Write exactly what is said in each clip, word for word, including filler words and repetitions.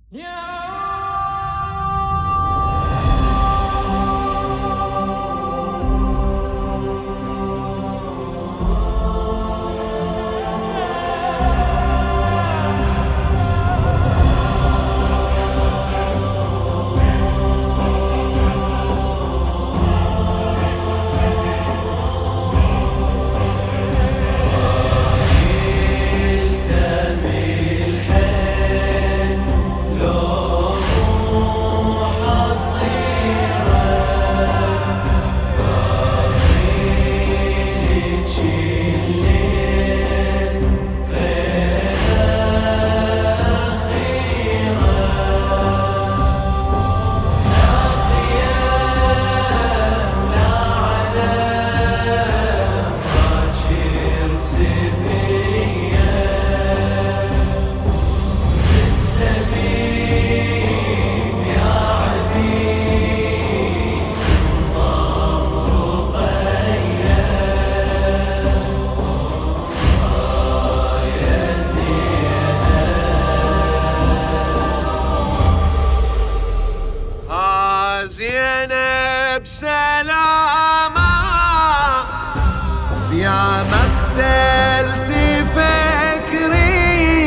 زينب سلامات يا مقتل تفكري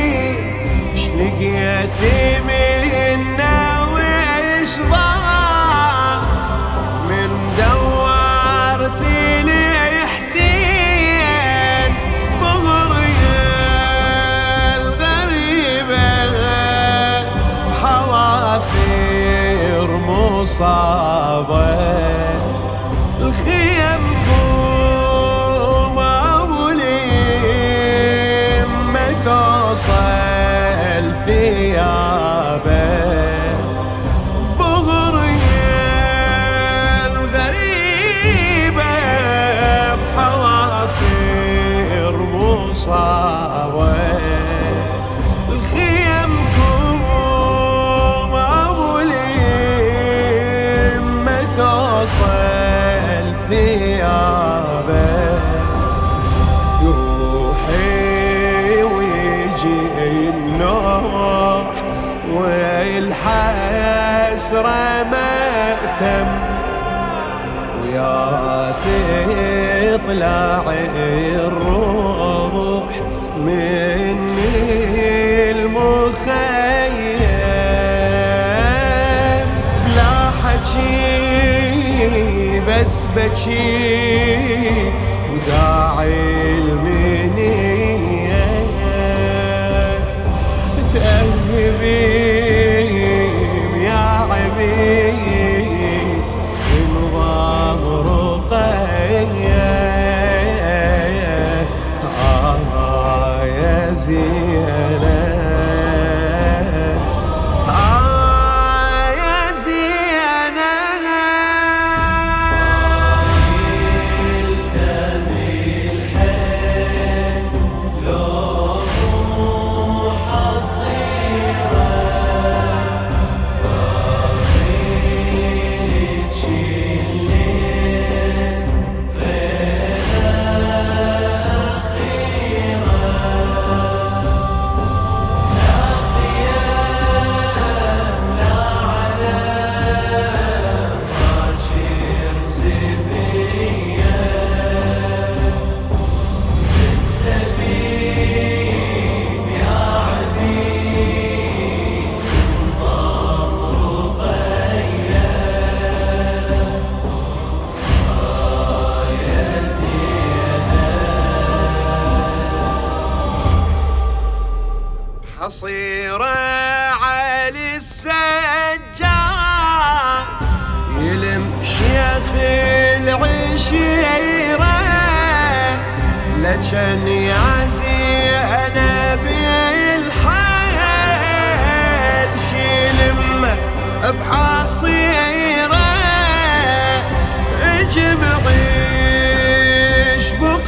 شلقيتي منا وإيش ضاع من دورتي لي حسين ظهري الغريبة حوافر مصابة الخيم قوم أولي ما توصل ثيابه ظهري الغريبة بحوافر مصابة الخيم قوم أولي ما توصل ثيابه يروحي ويجي النوح والحسرة مأتم ويا تطلع الروح مني المخيم لا حكي بس بكي وداعي المنية تأهبيم يا عبيد تنظام رقية آه يا زينب حصيرة علي السجاد يلم شيخ العشيرة لجن يا زينب الحيل شيلمه بحصيرة اجمعيش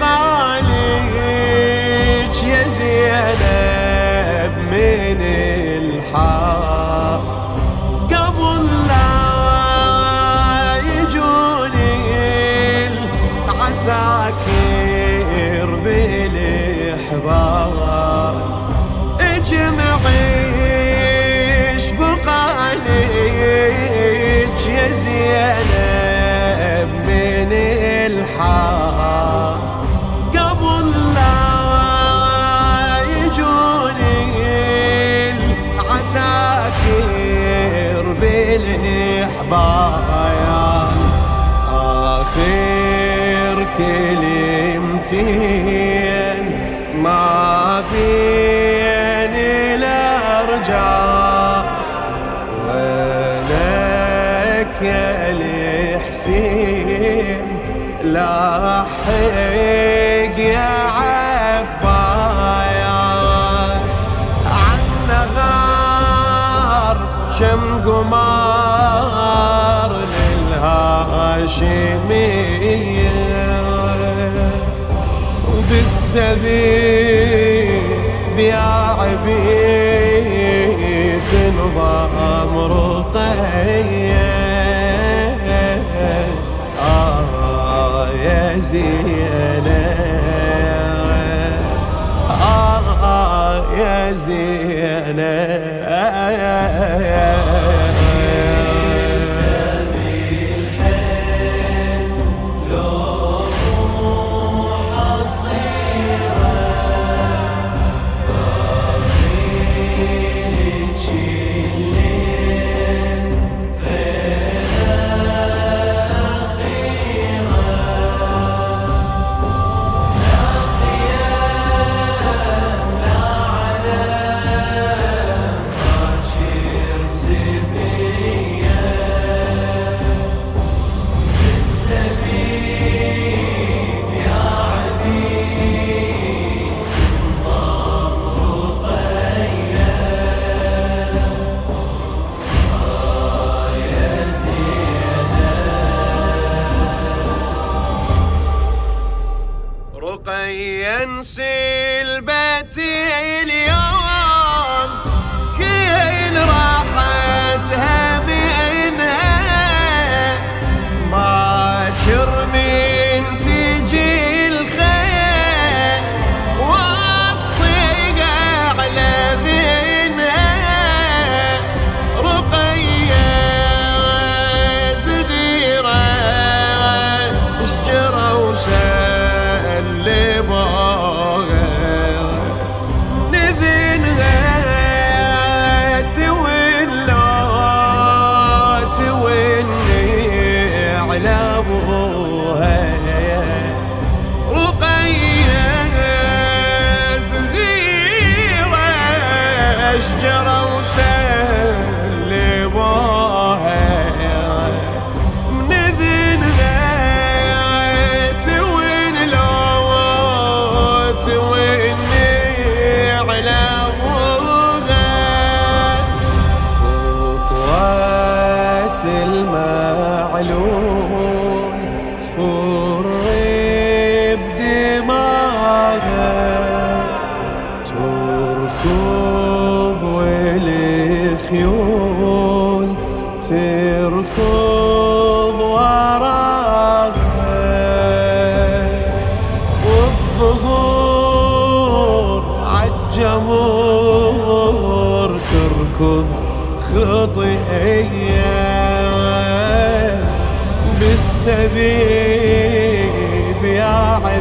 بقاليج يا زينب من الحار قبل لا يجوني العساكر بالإحبار اجمعيش عليك يا زينب من الحار قبل لا يجوني العساكر بالإحبايا آخر كلمتين ما بين الأرجاس ولك يا الحسين لاحق يا عباس عنا غار شم قمار للهاشمية وبالسبيل يا عبيد تنظام رقية آه يا زينب آه يا زينب سلبتي اليوم كل راحتها منها ما من تجي الخير والصيق على ذنها رقية صغيرة اشجرة وسلبها شجرة وسلبوها من ذنها توين لو تويني على ابوها خطوات المعلول تفر بدماغها تركض والخيول تركض وراها والظهور عالجمور تركض خطية بالسبيب يا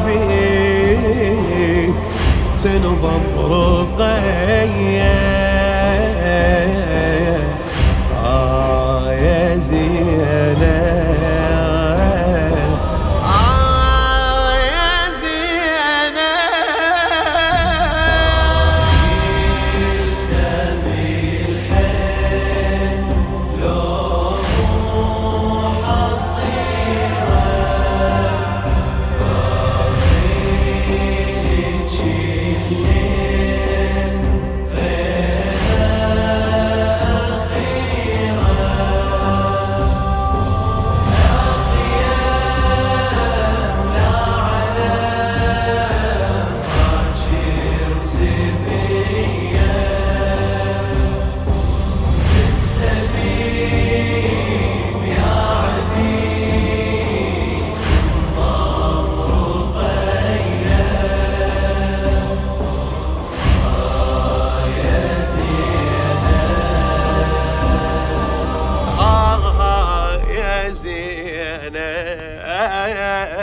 عبيد تنظم رقية آه يا زينب آه يا زينب التمي الحين لو حصيرة باقي تشيلين زينب